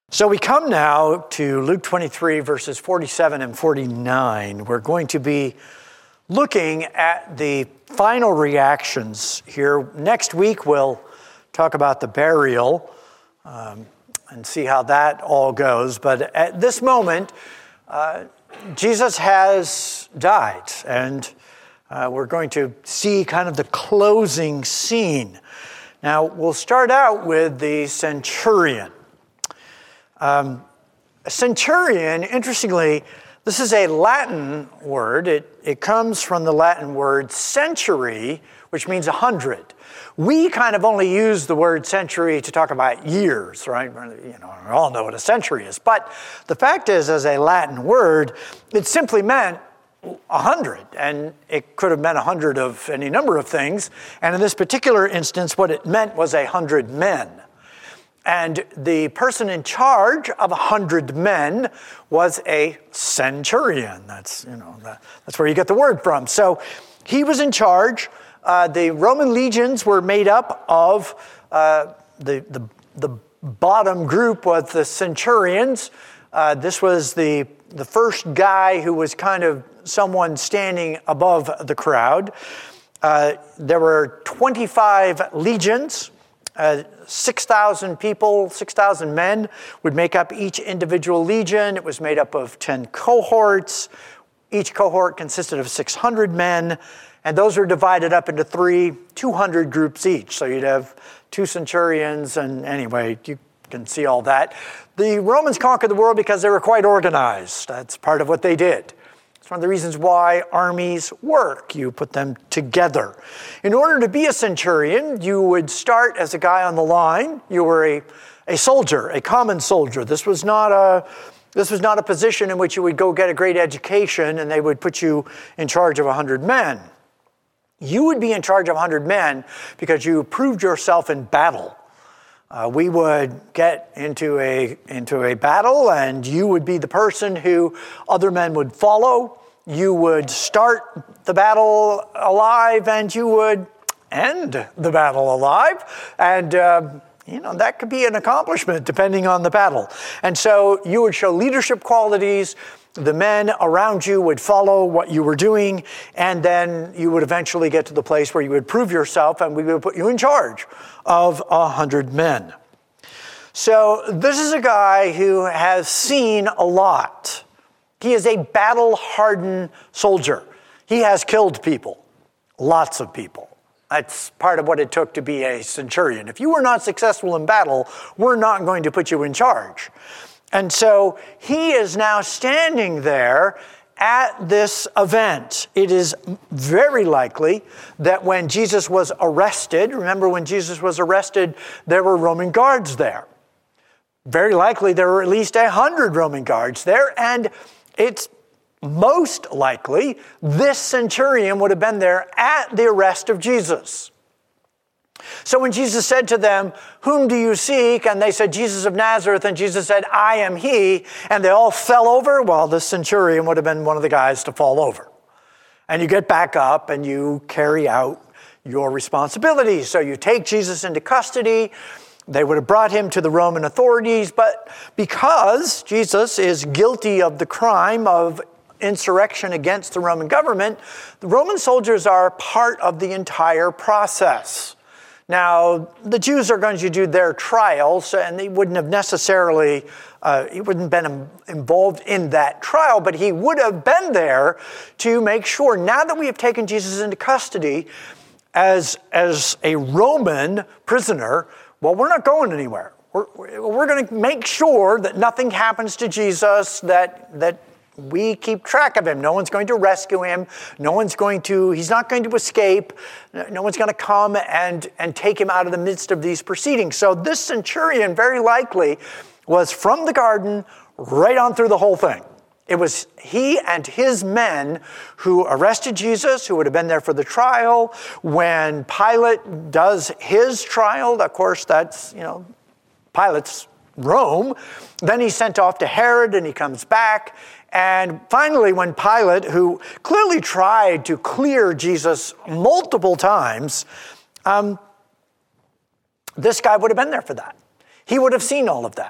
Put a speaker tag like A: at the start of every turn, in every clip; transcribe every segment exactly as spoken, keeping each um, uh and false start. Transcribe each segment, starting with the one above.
A: So we come now to Luke twenty-three, verses forty-seven and forty-nine. We're going to be looking at the final reactions here. Next week, we'll talk about the burial um, and see how that all goes. But at this moment, uh, Jesus has died, and uh, we're going to see kind of the closing scene. Now, we'll start out with the centurion. Um, a centurion, interestingly, this is a Latin word. It, it comes from the Latin word century, which means a hundred. We kind of only use the word century to talk about years, right? You know, we all know what a century is. But the fact is, as a Latin word, it simply meant a hundred, and it could have meant a hundred of any number of things. And in this particular instance, what it meant was a hundred men. And the person in charge of a hundred men was a centurion. That's, you know, that, that's where you get the word from. So he was in charge. Uh, the Roman legions were made up of uh, the, the the bottom group was the centurions. Uh, this was the the first guy who was kind of someone standing above the crowd. Uh, there were twenty-five legions. Uh, six thousand people, six thousand men would make up each individual legion. It was made up of ten cohorts. Each cohort consisted of six hundred men, and those were divided up into three two hundred groups each. So you'd have two centurions, and anyway, you can see all that. The Romans conquered the world because they were quite organized. That's part of what they did. It's one of the reasons why armies work. You put them together. In order to be a centurion, you would start as a guy on the line. You were a, a soldier, a common soldier. This was not a this was not a position in which you would go get a great education and they would put you in charge of a hundred men. You would be in charge of a hundred men because you proved yourself in battle. Uh, we would get into a into a battle, and you would be the person who other men would follow. You would start the battle alive, and you would end the battle alive. And, uh, you know, that could be an accomplishment depending on the battle. And so you would show leadership qualities. The men around you would follow what you were doing, and then you would eventually get to the place where you would prove yourself, and we would put you in charge of a hundred men. So this is a guy who has seen a lot. He is a battle-hardened soldier. He has killed people, lots of people. That's part of what it took to be a centurion. If you were not successful in battle, we're not going to put you in charge. And so he is now standing there at this event. It is very likely that when Jesus was arrested, remember when Jesus was arrested, there were Roman guards there. Very likely there were at least a hundred Roman guards there, and it's most likely this centurion would have been there at the arrest of Jesus. So when Jesus said to them, "Whom do you seek?" and they said, "Jesus of Nazareth," and Jesus said, "I am he," and they all fell over, well, the centurion would have been one of the guys to fall over. And you get back up and you carry out your responsibilities. So you take Jesus into custody. They would have brought him to the Roman authorities, but because Jesus is guilty of the crime of insurrection against the Roman government, the Roman soldiers are part of the entire process. Now, the Jews are going to do their trials, and they wouldn't have necessarily, uh, he wouldn't have been involved in that trial, but he would have been there to make sure, now that we have taken Jesus into custody as, as a Roman prisoner, well, we're not going anywhere. We're, we're going to make sure that nothing happens to Jesus, that, that we keep track of him. No one's going to rescue him. No one's going to, he's not going to escape. No one's going to come and, and take him out of the midst of these proceedings. So this centurion very likely was from the garden right on through the whole thing. It was he and his men who arrested Jesus, who would have been there for the trial. When Pilate does his trial, of course, that's, you know, Pilate's Rome. Then he's sent off to Herod, and he comes back. And finally, when Pilate, who clearly tried to clear Jesus multiple times, um, this guy would have been there for that. He would have seen all of that.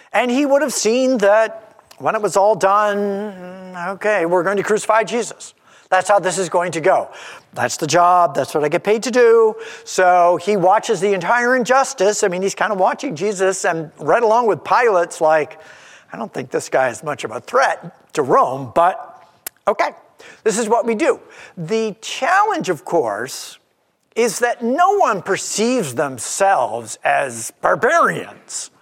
A: And he would have seen that when it was all done, okay, we're going to crucify Jesus. That's how this is going to go. That's the job. That's what I get paid to do. So he watches the entire injustice. I mean, he's kind of watching Jesus, and right along with Pilate's like, I don't think this guy is much of a threat to Rome, but okay, this is what we do. The challenge, of course, is that no one perceives themselves as barbarians.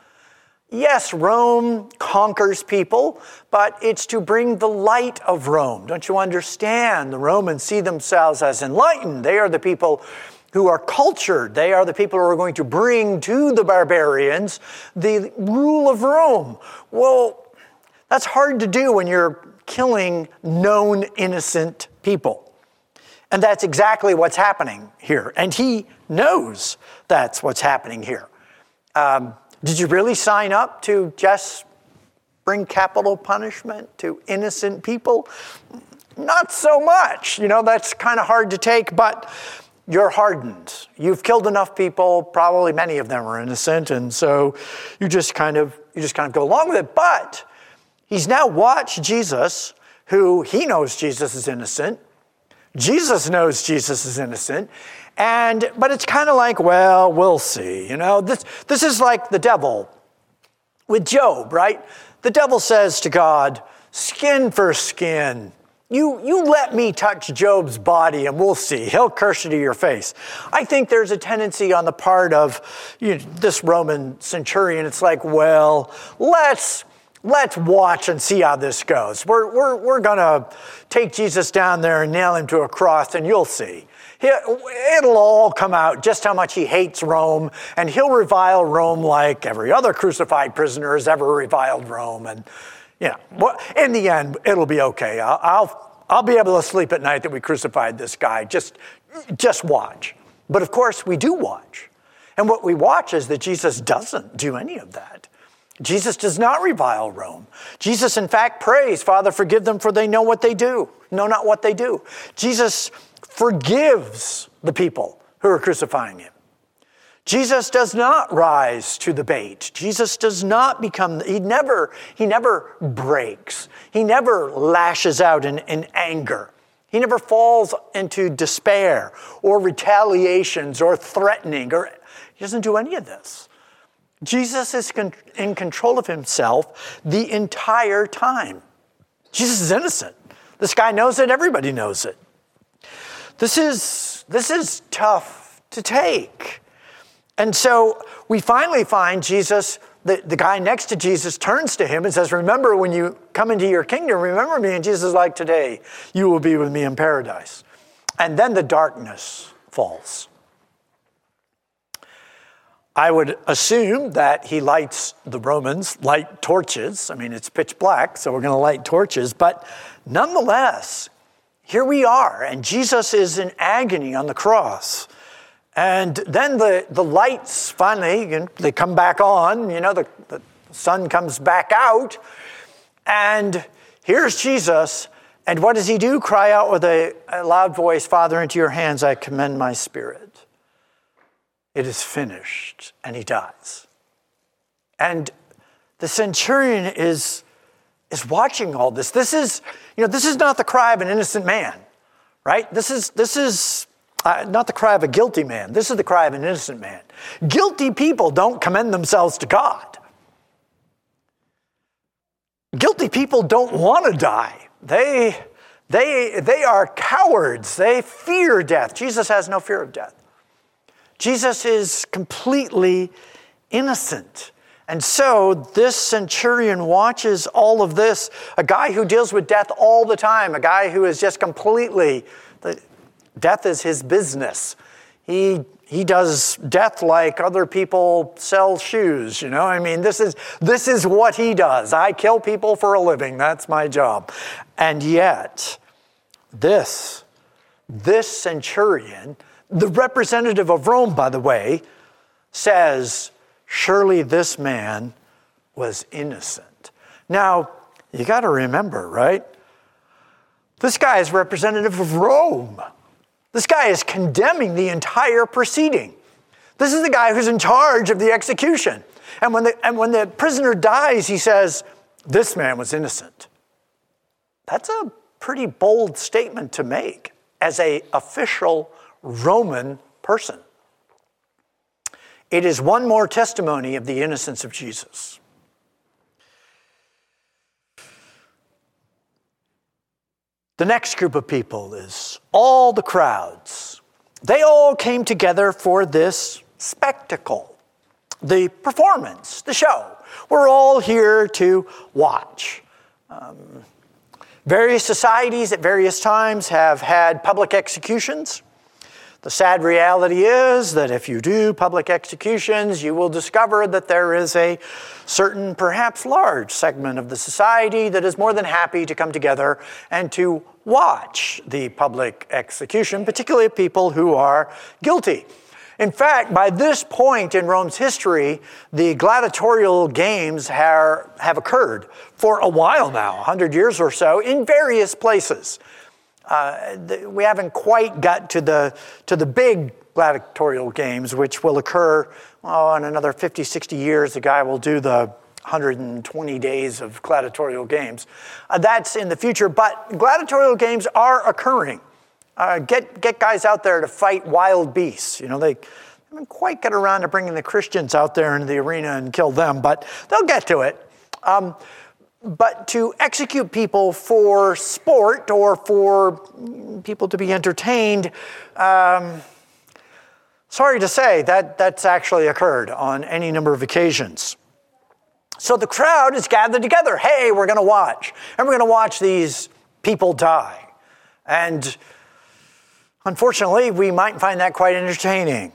A: Yes, Rome conquers people, but it's to bring the light of Rome. Don't you understand? The Romans see themselves as enlightened. They are the people who are cultured. They are the people who are going to bring to the barbarians the rule of Rome. Well, that's hard to do when you're killing known innocent people. And that's exactly what's happening here. And he knows that's what's happening here. Um, Did you really sign up to just bring capital punishment to innocent people? Not so much. You know, that's kind of hard to take, but you're hardened. You've killed enough people, probably many of them are innocent, and so you just kind of you just kind of go along with it. But he's now watched Jesus, who he knows Jesus is innocent. Jesus knows Jesus is innocent. And, but it's kind of like, well, we'll see. You know, this, this is like the devil with Job, right? The devil says to God, skin for skin. You, you let me touch Job's body and we'll see. He'll curse you to your face. I think there's a tendency on the part of you know, this Roman centurion. It's like, well, let's, let's watch and see how this goes. We're, we're, we're going to take Jesus down there and nail him to a cross and you'll see. It'll all come out just how much he hates Rome, and he'll revile Rome like every other crucified prisoner has ever reviled Rome. And, you know, in the end, it'll be okay. I'll, I'll, I'll be able to sleep at night that we crucified this guy. Just, just watch. But of course, we do watch. And what we watch is that Jesus doesn't do any of that. Jesus does not revile Rome. Jesus, in fact, prays, Father, forgive them for they know what they do. Know not what they do. Jesus forgives the people who are crucifying him. Jesus does not rise to the bait. Jesus does not become, he never, he never breaks. He never lashes out in, in anger. He never falls into despair or retaliations or threatening, or he doesn't do any of this. Jesus is con- in control of himself the entire time. Jesus is innocent. This guy knows it. Everybody knows it. This is, this is tough to take. And so we finally find Jesus, the, the guy next to Jesus turns to him and says, remember when you come into your kingdom, remember me. And Jesus is like, today you will be with me in paradise. And then the darkness falls. I would assume that he lights, the Romans light torches. I mean, it's pitch black, so we're going to light torches. But nonetheless, here we are, and Jesus is in agony on the cross. And then the, the lights finally, you know, they come back on, you know, the, the sun comes back out, and here's Jesus, and what does he do? Cry out with a, a loud voice, Father, into your hands I commend my spirit. It is finished, and he dies. And the centurion is is watching all this. This is, you know, this is not the cry of an innocent man, right? This is, this is uh, not the cry of a guilty man. This is the cry of an innocent man. Guilty people don't commend themselves to God. Guilty people don't want to die. They, they, they are cowards. They fear death. Jesus has no fear of death. Jesus is completely innocent. And so this centurion watches all of this, a guy who deals with death all the time, a guy who is just completely, the, death is his business. He he does death like other people sell shoes, you know? I mean, this is this is what he does. I kill people for a living. That's my job. And yet, this, this centurion, the representative of Rome, by the way, says, surely this man was innocent. Now, you got to remember, right? This guy is representative of Rome. This guy is condemning the entire proceeding. This is the guy who's in charge of the execution. And when the, and when the prisoner dies, he says, this man was innocent. That's a pretty bold statement to make as an official Roman person. It is one more testimony of the innocence of Jesus. The next group of people is all the crowds. They all came together for this spectacle, the performance, the show. We're all here to watch. Um, various societies at various times have had public executions. The sad reality is that if you do public executions, you will discover that there is a certain, perhaps large segment of the society that is more than happy to come together and to watch the public execution, particularly of people who are guilty. In fact, by this point in Rome's history, the gladiatorial games have, have occurred for a while now, one hundred years or so, in various places. Uh, the, we haven't quite got to the to the big gladiatorial games, which will occur oh, in another fifty, sixty years. The guy will do the one hundred twenty days of gladiatorial games. Uh, that's in the future, but gladiatorial games are occurring. Uh, get get guys out there to fight wild beasts. You know, they haven't quite got around to bringing the Christians out there into the arena and kill them, but they'll get to it. Um, But to execute people for sport or for people to be entertained, um, sorry to say, that, that's actually occurred on any number of occasions. So the crowd is gathered together. Hey, we're going to watch. And we're going to watch these people die. And unfortunately, we might find that quite entertaining.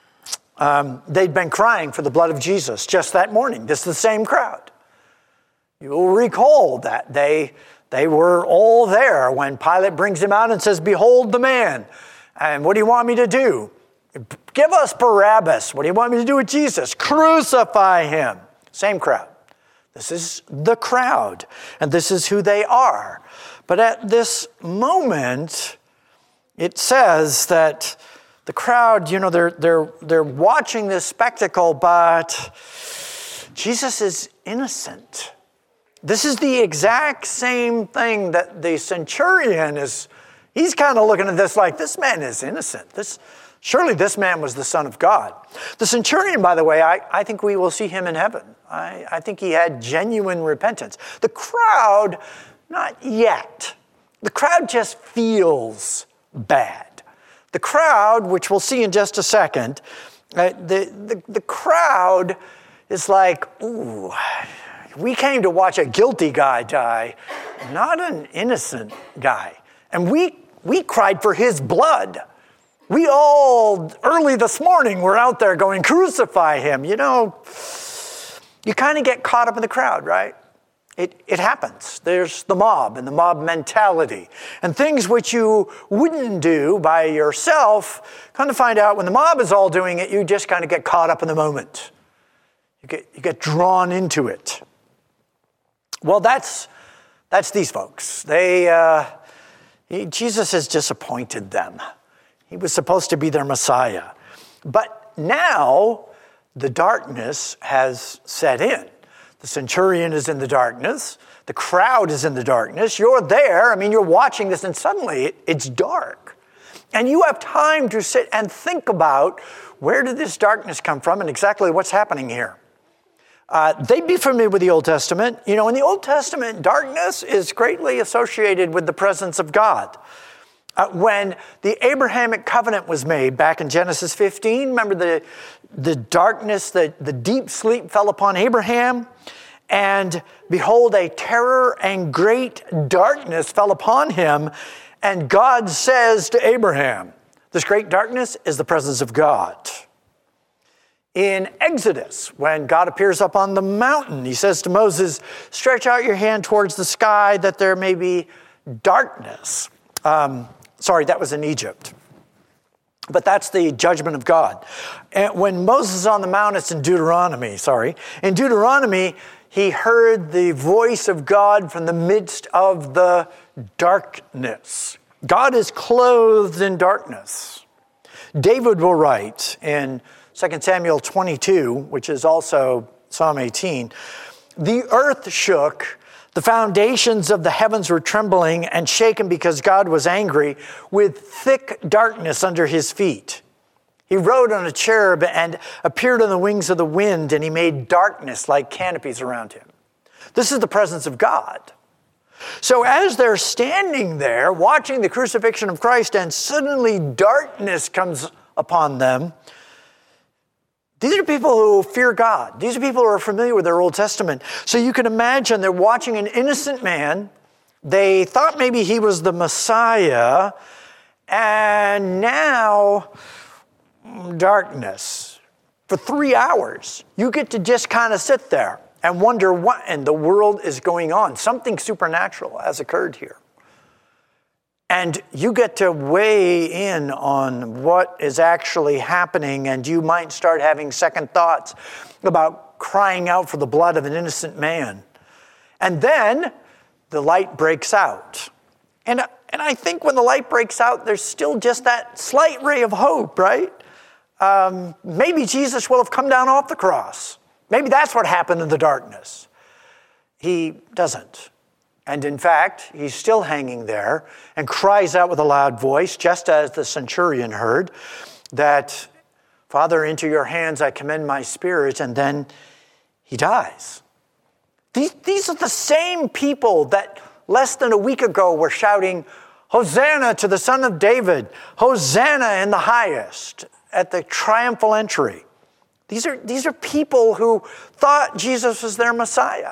A: Um, they'd been crying for the blood of Jesus just that morning. This is the same crowd. You will recall that they, they were all there when Pilate brings him out and says, behold the man. And what do you want me to do? Give us Barabbas. What do you want me to do with Jesus? Crucify him. Same crowd. This is the crowd, and this is who they are. But at this moment, it says that the crowd, you know, they're, they're, they're watching this spectacle, but Jesus is innocent. This is the exact same thing that the centurion is, he's kind of looking at this like, this man is innocent. This, surely this man was the Son of God. The centurion, by the way, I, I think we will see him in heaven. I, I think he had genuine repentance. The crowd, not yet. The crowd just feels bad. The crowd, which we'll see in just a second, uh, the, the, the crowd is like, ooh, we came to watch a guilty guy die, not an innocent guy. And we we cried for his blood. We all, early this morning, were out there going, crucify him. You know, you kind of get caught up in the crowd, right? It, it happens. There's the mob and the mob mentality. And things which you wouldn't do by yourself, kind of find out when the mob is all doing it, you just kind of get caught up in the moment. You get, you get drawn into it. Well, that's that's these folks. They uh, he, Jesus has disappointed them. He was supposed to be their Messiah. But now the darkness has set in. The centurion is in the darkness. The crowd is in the darkness. You're there. I mean, you're watching this, and suddenly it's dark. And you have time to sit and think about, where did this darkness come from and exactly what's happening here? Uh, they'd be familiar with the Old Testament. You know, in the Old Testament, darkness is greatly associated with the presence of God. Uh, when the Abrahamic covenant was made back in Genesis fifteen, remember the, the darkness, the, the deep sleep fell upon Abraham, and behold, a terror and great darkness fell upon him, and God says to Abraham, this great darkness is the presence of God. In Exodus, when God appears up on the mountain, he says to Moses, stretch out your hand towards the sky that there may be darkness. Um, sorry, that was in Egypt. But that's the judgment of God. And when Moses is on the mount, it's in Deuteronomy, sorry. In Deuteronomy, he heard the voice of God from the midst of the darkness. God is clothed in darkness. David will write in Second Samuel twenty-two, which is also Psalm eighteen. The earth shook, the foundations of the heavens were trembling and shaken because God was angry, with thick darkness under his feet. He rode on a cherub and appeared on the wings of the wind, and he made darkness like canopies around him. This is the presence of God. So as they're standing there watching the crucifixion of Christ and suddenly darkness comes upon them, these are people who fear God. These are people who are familiar with their Old Testament. So you can imagine they're watching an innocent man. They thought maybe he was the Messiah, and now darkness. For three hours, you get to just kind of sit there and wonder what in the world is going on. Something supernatural has occurred here. And you get to weigh in on what is actually happening, and you might start having second thoughts about crying out for the blood of an innocent man. And then the light breaks out. And, and I think when the light breaks out, there's still just that slight ray of hope, right? Um, maybe Jesus will have come down off the cross. Maybe that's what happened in the darkness. He doesn't. And in fact, he's still hanging there and cries out with a loud voice, just as the centurion heard, that, Father, into your hands I commend my spirit, and then he dies. These, these are the same people that less than a week ago were shouting, Hosanna to the Son of David, Hosanna in the highest, at the triumphal entry. These are, these are people who thought Jesus was their Messiah.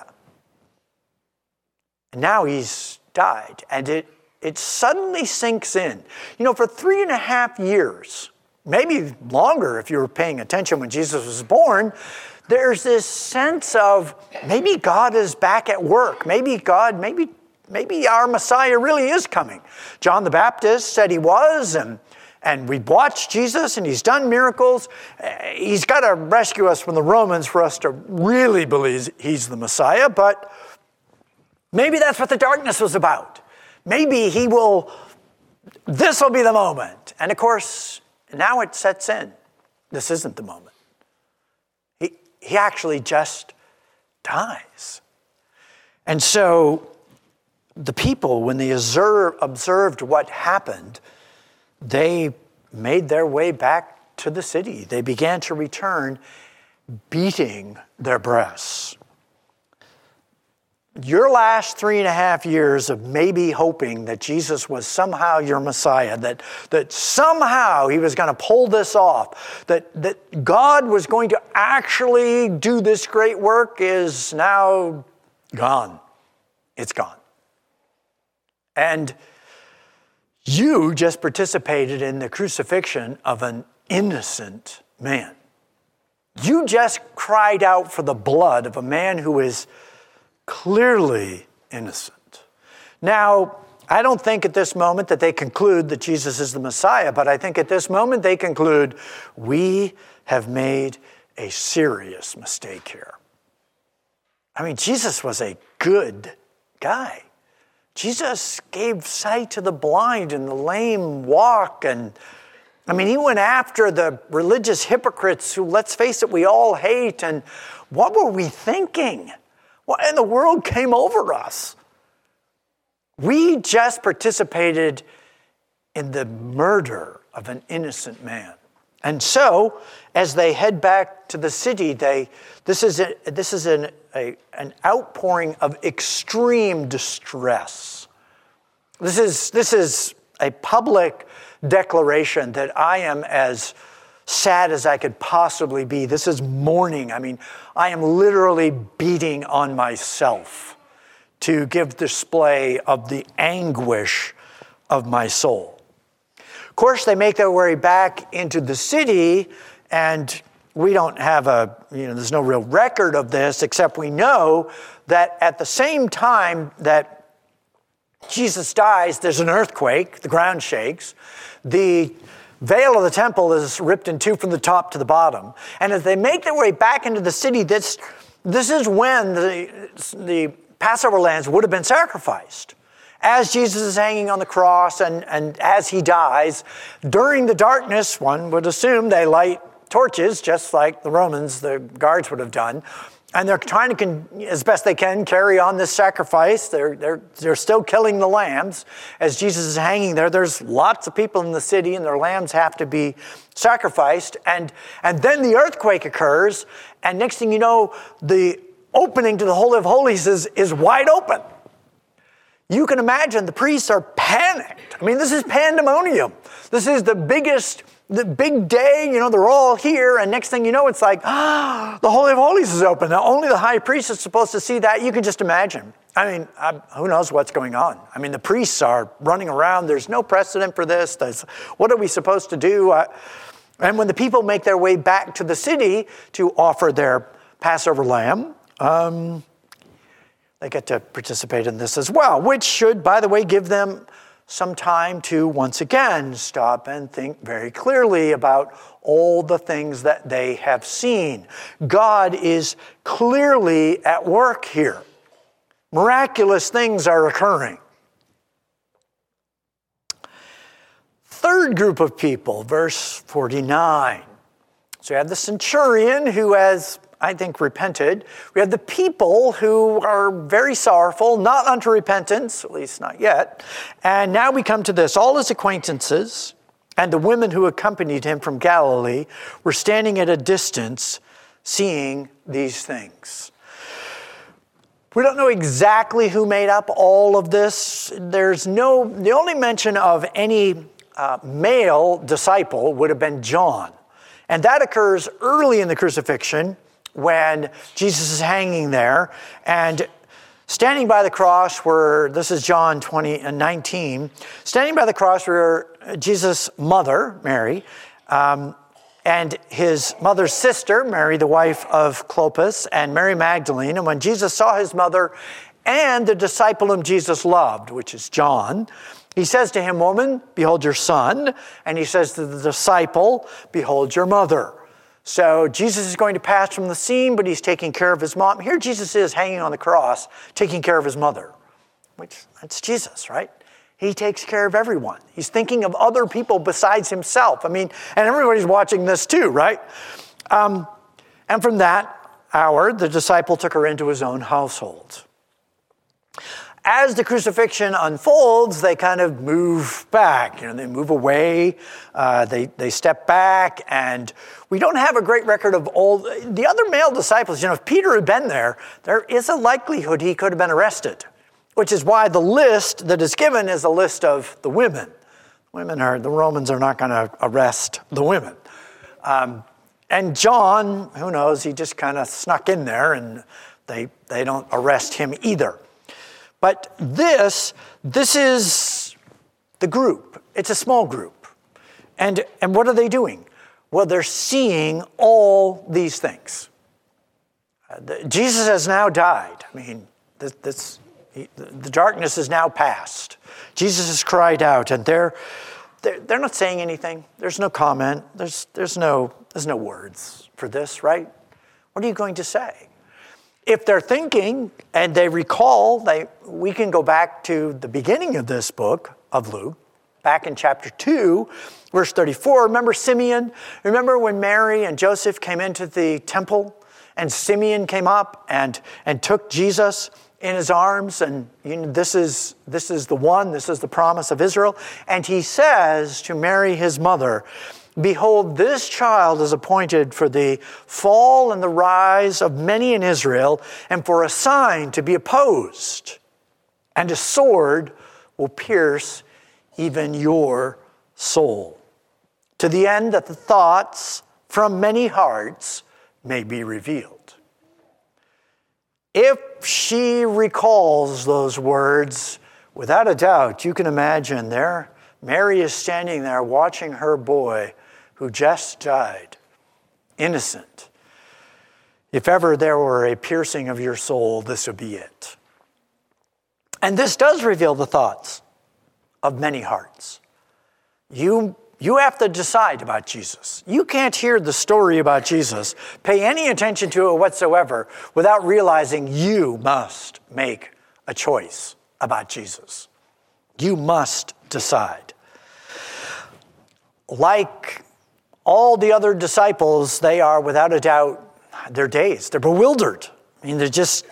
A: And now he's died, and it, it suddenly sinks in. You know, for three and a half years, maybe longer if you were paying attention when Jesus was born, there's this sense of maybe God is back at work. Maybe God, maybe, maybe our Messiah really is coming. John the Baptist said he was, and, and we watched Jesus, and he's done miracles. He's got to rescue us from the Romans for us to really believe he's the Messiah, but maybe that's what the darkness was about. Maybe he will, this will be the moment. And of course, now it sets in. This isn't the moment. He, he actually just dies. And so the people, when they observe, observed what happened, they made their way back to the city. They began to return, beating their breasts. Your last three and a half years of maybe hoping that Jesus was somehow your Messiah, that, that somehow he was going to pull this off, that, that God was going to actually do this great work is now gone. It's gone. And you just participated in the crucifixion of an innocent man. You just cried out for the blood of a man who is clearly innocent. Now, I don't think at this moment that they conclude that Jesus is the Messiah, but I think at this moment they conclude, we have made a serious mistake here. I mean, Jesus was a good guy. Jesus gave sight to the blind and the lame walk, and I mean, he went after the religious hypocrites who, let's face it, we all hate, and what were we thinking? What in the world came over us? We just participated in the murder of an innocent man. And so, as they head back to the city, they this is a, this is an a, an outpouring of extreme distress. This is this is a public declaration that I am as sad as I could possibly be. This is mourning. I mean, I am literally beating on myself to give display of the anguish of my soul. Of course, they make their way back into the city, and we don't have a, you know, there's no real record of this, except we know that at the same time that Jesus dies, there's an earthquake, the ground shakes, the veil of the temple is ripped in two from the top to the bottom. And as they make their way back into the city, this, this is when the, the Passover lambs would have been sacrificed. As Jesus is hanging on the cross and, and as he dies, during the darkness, one would assume they light torches, just like the Romans, the guards would have done. And they're trying to, as best they can, carry on this sacrifice. They're, they're, they're still killing the lambs. As Jesus is hanging there, there's lots of people in the city, and their lambs have to be sacrificed. And, and then the earthquake occurs, and next thing you know, the opening to the Holy of Holies is, is wide open. You can imagine the priests are panicked. I mean, this is pandemonium. This is the biggest, the big day, you know, they're all here, and next thing you know, it's like, ah, the Holy of Holies is open. Now, only the high priest is supposed to see that. You can just imagine. I mean, I, who knows what's going on? I mean, the priests are running around. There's no precedent for this. There's, what are we supposed to do? Uh, and when the people make their way back to the city to offer their Passover lamb, um, they get to participate in this as well, which should, by the way, give them some time to once again stop and think very clearly about all the things that they have seen. God is clearly at work here. Miraculous things are occurring. Third group of people, verse forty-nine. So you have the centurion who has, I think, repented. We have the people who are very sorrowful, not unto repentance, at least not yet. And now we come to this. All his acquaintances and the women who accompanied him from Galilee were standing at a distance, seeing these things. We don't know exactly who made up all of this. There's no, the only mention of any uh, male disciple would have been John. And that occurs early in the crucifixion, when Jesus is hanging there, and standing by the cross were, this is John twenty and nineteen, standing by the cross were Jesus' mother, Mary, um, and his mother's sister, Mary, the wife of Clopas, and Mary Magdalene. And when Jesus saw his mother and the disciple whom Jesus loved, which is John, he says to him, "Woman, behold your son." And he says to the disciple, "Behold your mother." So Jesus is going to pass from the scene, but he's taking care of his mom. Here Jesus is hanging on the cross, taking care of his mother, which that's Jesus, right? He takes care of everyone. He's thinking of other people besides himself. I mean, and everybody's watching this too, right? Um, and from that hour, the disciple took her into his own household. As the crucifixion unfolds, they kind of move back. You know, they move away, uh, they, they step back, and we don't have a great record of all the other male disciples. You know, if Peter had been there, there is a likelihood he could have been arrested, which is why the list that is given is a list of the women. Women are, the Romans are not going to arrest the women. Um, and John, who knows, he just kind of snuck in there, and they they don't arrest him either. But this, this is the group. It's a small group. And, and what are they doing? Well, they're seeing all these things. Uh, the, Jesus has now died. I mean, this, this, he, the darkness is now past. Jesus has cried out, and they're, they're, they're not saying anything. There's no comment. There's, there's, no, there's no words for this, right? What are you going to say? If they're thinking and they recall, they, we can go back to the beginning of this book of Luke, back in chapter two, verse thirty-four. Remember Simeon? Remember when Mary and Joseph came into the temple and Simeon came up and, and took Jesus in his arms, and you know, this is, this is the one, this is the promise of Israel. And he says to Mary, his mother, "Behold, this child is appointed for the fall and the rise of many in Israel, and for a sign to be opposed. And a sword will pierce even your soul, to the end that the thoughts from many hearts may be revealed." If she recalls those words, without a doubt, you can imagine there, Mary is standing there watching her boy who just died, innocent. If ever there were a piercing of your soul, this would be it. And this does reveal the thoughts of many hearts. You, you have to decide about Jesus. You can't hear the story about Jesus, pay any attention to it whatsoever, without realizing you must make a choice about Jesus. You must decide. Like all the other disciples, they are without a doubt, they're dazed, they're bewildered. I mean, they're just,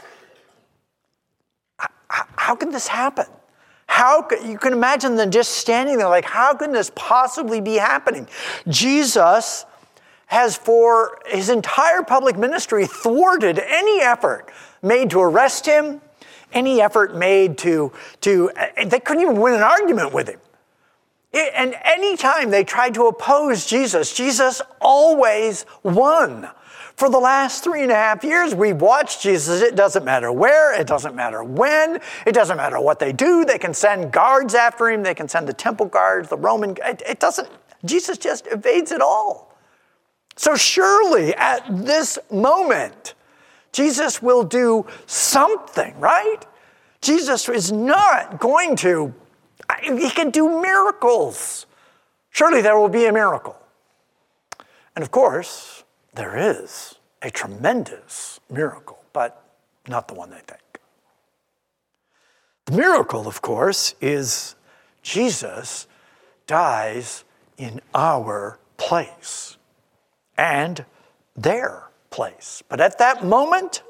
A: how, how can this happen? How could, you can imagine them just standing there like, how can this possibly be happening? Jesus has for his entire public ministry thwarted any effort made to arrest him, any effort made to, to they couldn't even win an argument with him. It, and any time they tried to oppose Jesus, Jesus always won. For the last three and a half years, we've watched Jesus. It doesn't matter where, it doesn't matter when, it doesn't matter what they do. They can send guards after him. They can send the temple guards, the Roman, it, it doesn't, Jesus just evades it all. So surely at this moment, Jesus will do something, right? Jesus is not going to, he can do miracles. Surely there will be a miracle. And of course, there is a tremendous miracle, but not the one they think. The miracle, of course, is Jesus dies in our place and their place. But at that moment,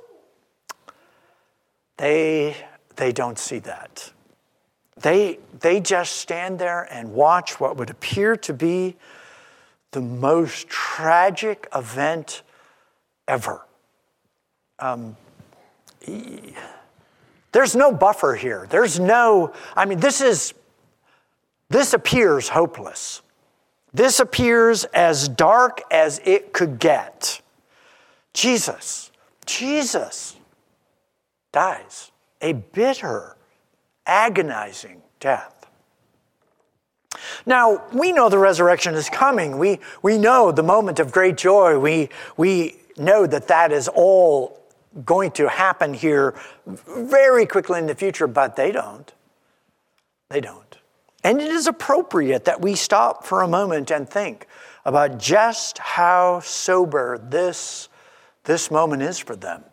A: they, they don't see that. They, they just stand there and watch what would appear to be the most tragic event ever. Um, he, there's no buffer here. There's no, I mean, this is, this appears hopeless. This appears as dark as it could get. Jesus, Jesus dies a bitter, agonizing death. Now, we know the resurrection is coming. We, we know the moment of great joy. We, we know that that is all going to happen here very quickly in the future, but they don't. They don't. And it is appropriate that we stop for a moment and think about just how sober this, this moment is for them.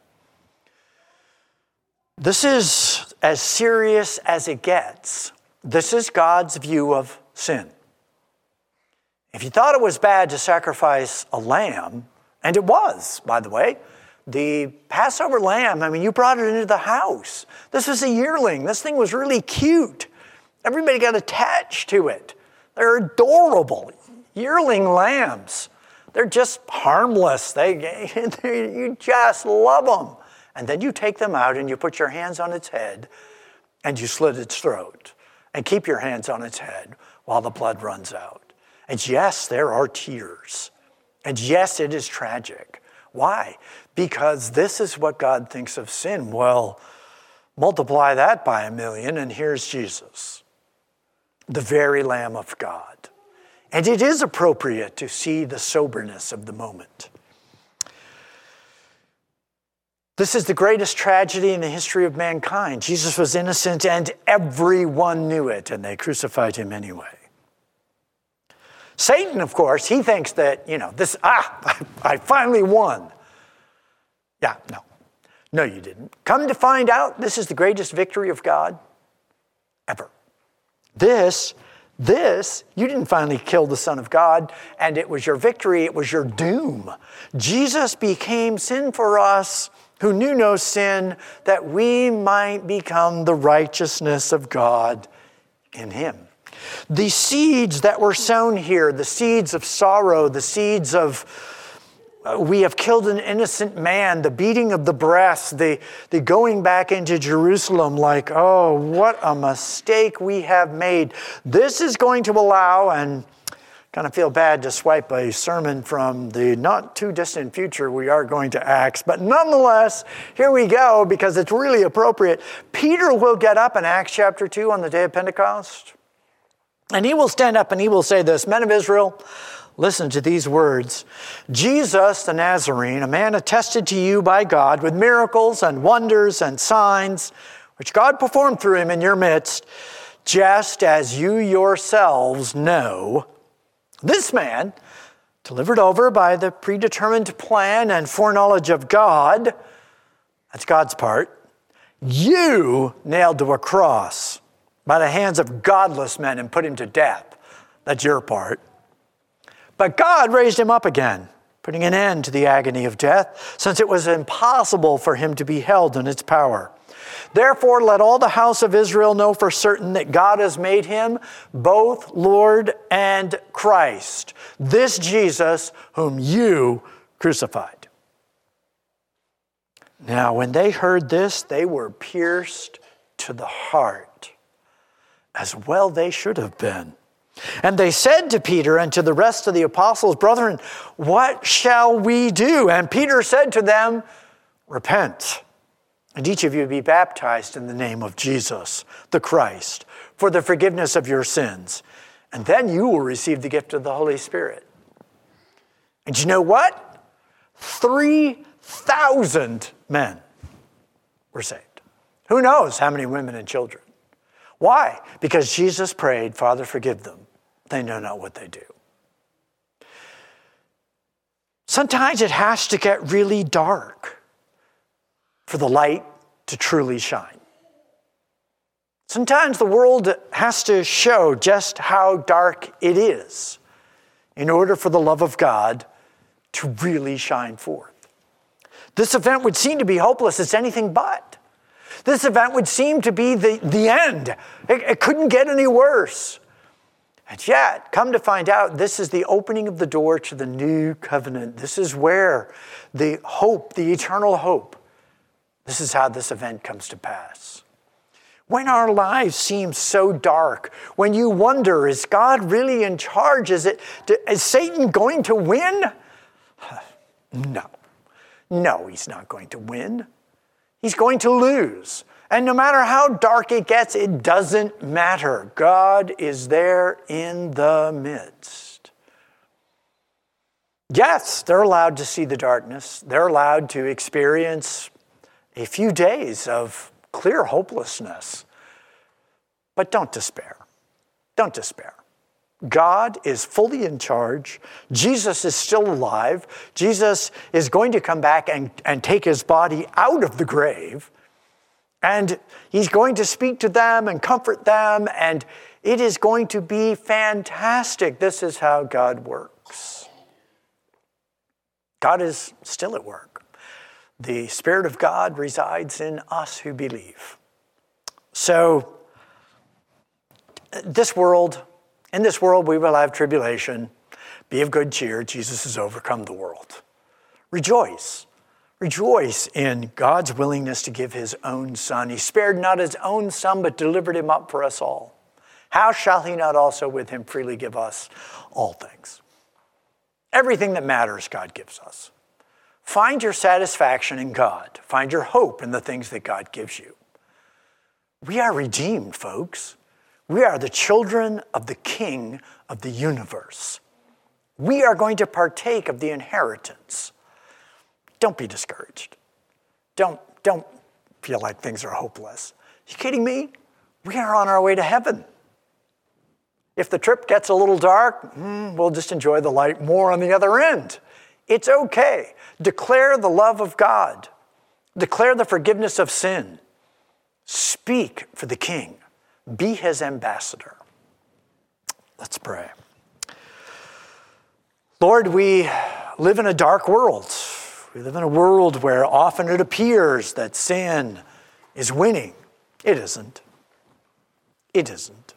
A: This is as serious as it gets. This is God's view of sin. If you thought it was bad to sacrifice a lamb, and it was, by the way, the Passover lamb, I mean, you brought it into the house. This was a yearling. This thing was really cute. Everybody got attached to it. They're adorable. Yearling lambs. They're just harmless. They, they, you just love them. And then you take them out and you put your hands on its head and you slit its throat and keep your hands on its head while the blood runs out. And yes, there are tears. And yes, it is tragic. Why? Because this is what God thinks of sin. Well, multiply that by a million and here's Jesus, the very Lamb of God. And it is appropriate to see the soberness of the moment. This is the greatest tragedy in the history of mankind. Jesus was innocent and everyone knew it, and they crucified him anyway. Satan, of course, he thinks that, you know, this, ah, I finally won. Yeah, no. No, you didn't. Come to find out, this is the greatest victory of God ever. This, this, you didn't finally kill the Son of God, and it was your victory, it was your doom. Jesus became sin for us who knew no sin, that we might become the righteousness of God in him. The seeds that were sown here, the seeds of sorrow, the seeds of uh, we have killed an innocent man, the beating of the breast, the, the going back into Jerusalem like, oh, what a mistake we have made. This is going to allow, and kind of feel bad to swipe a sermon from the not too distant future we are going to Acts, but nonetheless, here we go because it's really appropriate. Peter will get up in Acts chapter two on the day of Pentecost, and he will stand up and he will say this, men of Israel, listen to these words. Jesus the Nazarene, a man attested to you by God with miracles and wonders and signs, which God performed through him in your midst, just as you yourselves know. This man, delivered over by the predetermined plan and foreknowledge of God, that's God's part, you nailed to a cross by the hands of godless men and put him to death. That's your part. But God raised him up again, putting an end to the agony of death, since it was impossible for him to be held in its power. Therefore, let all the house of Israel know for certain that God has made him both Lord and Christ, this Jesus whom you crucified. Now, when they heard this, they were pierced to the heart, as well they should have been. And they said to Peter and to the rest of the apostles, Brethren, what shall we do? And Peter said to them, Repent, and each of you be baptized in the name of Jesus, the Christ, for the forgiveness of your sins. And then you will receive the gift of the Holy Spirit. And you know what? three thousand men were saved. Who knows how many women and children? Why? Because Jesus prayed, Father, forgive them. They know not what they do. Sometimes it has to get really dark for the light to truly shine. Sometimes the world has to show just how dark it is in order for the love of God to really shine forth. This event would seem to be hopeless. It's anything but. This event would seem to be the, the end. It, it couldn't get any worse. And yet, come to find out, this is the opening of the door to the new covenant. This is where the hope, the eternal hope, this is how this event comes to pass. When our lives seem so dark, when you wonder, is God really in charge? Is it, is Satan going to win? No. No, he's not going to win. He's going to lose. And no matter how dark it gets, it doesn't matter. God is there in the midst. Yes, they're allowed to see the darkness. They're allowed to experience a few days of clear hopelessness. But don't despair. Don't despair. God is fully in charge. Jesus is still alive. Jesus is going to come back and, and take his body out of the grave. And he's going to speak to them and comfort them. And it is going to be fantastic. This is how God works. God is still at work. The Spirit of God resides in us who believe. So, this world, in this world we will have tribulation. Be of good cheer. Jesus has overcome the world. Rejoice. Rejoice in God's willingness to give his own Son. He spared not his own Son, but delivered him up for us all. How shall he not also with him freely give us all things? Everything that matters, God gives us. Find your satisfaction in God. Find your hope in the things that God gives you. We are redeemed, folks. We are the children of the King of the universe. We are going to partake of the inheritance. Don't be discouraged. Don't, don't feel like things are hopeless. You kidding me? We are on our way to heaven. If the trip gets a little dark, mm, we'll just enjoy the light more on the other end. It's okay. Declare the love of God. Declare the forgiveness of sin. Speak for the King. Be his ambassador. Let's pray. Lord, we live in a dark world. We live in a world where often it appears that sin is winning. It isn't. It isn't.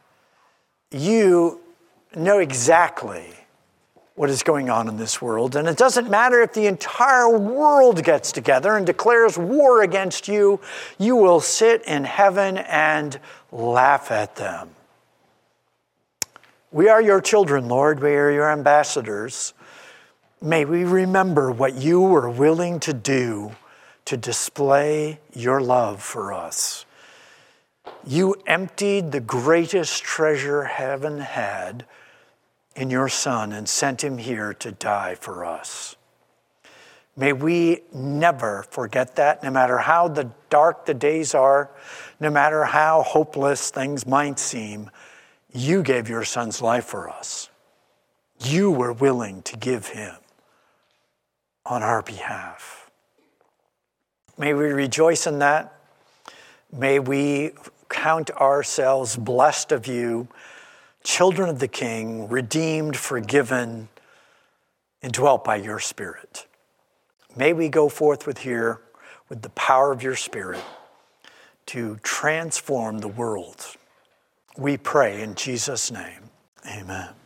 A: You know exactly what is going on in this world, and it doesn't matter if the entire world gets together and declares war against you, you will sit in heaven and laugh at them. We are your children, Lord. We are your ambassadors. May we remember what you were willing to do to display your love for us. You emptied the greatest treasure heaven had in your Son and sent him here to die for us. May we never forget that, no matter how the dark the days are, no matter how hopeless things might seem, you gave your Son's life for us. You were willing to give him on our behalf. May we rejoice in that. May we count ourselves blessed of you, children of the King, redeemed, forgiven, indwelt by your Spirit. May we go forth with here with the power of your Spirit to transform the world. We pray in Jesus' name. Amen.